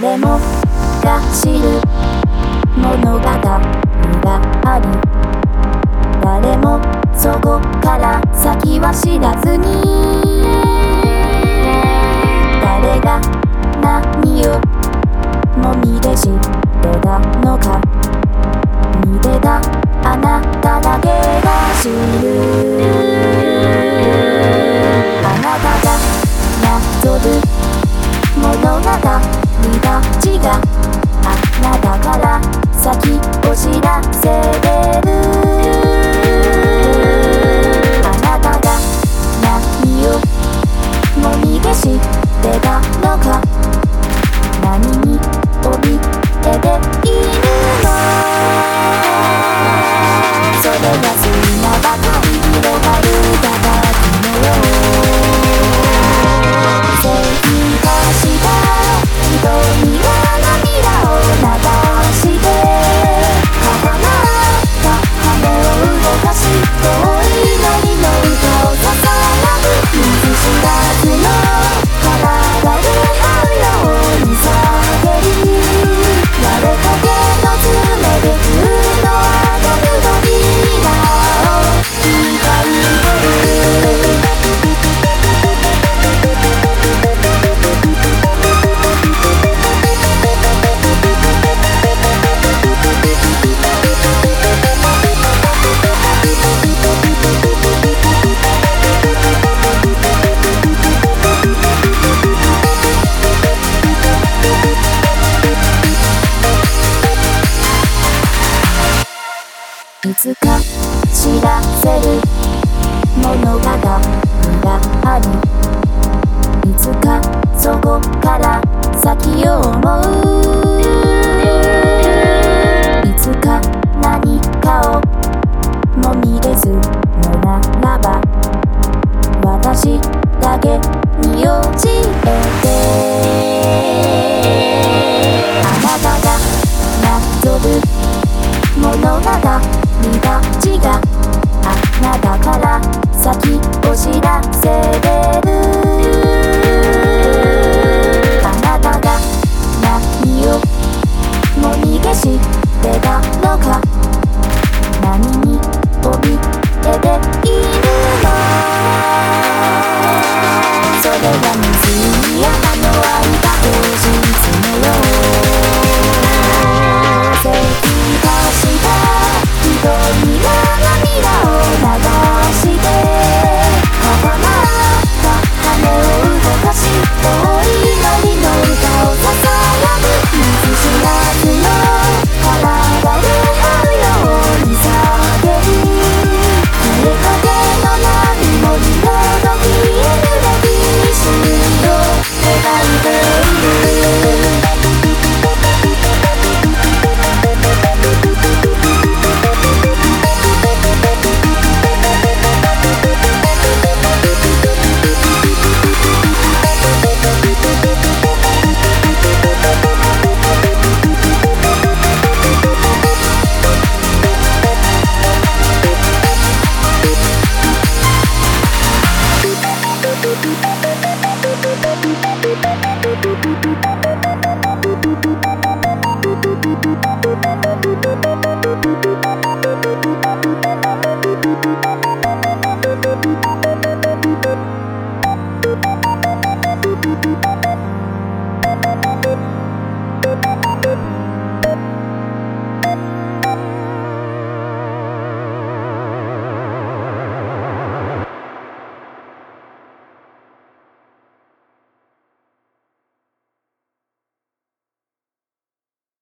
誰もが知る物語がある。誰もそこから先は知らずに、誰が何をもみ出してたのか。見てたあなただけが知る。あなたがなぞる物語たちがあなたから先を知らせれる。あなたが何をもみ消してたのか。何に怯えているの。それが砂ばかり広がるただのよう。正義化した瞳が涙を流して固まった羽を動かし、遠い波の歌をささやく。水知らずの体を這うように叫び、誰かけの爪で空の赤くの未来を描いてる。いつか知らせる物語がある。いつかそこから先を思う。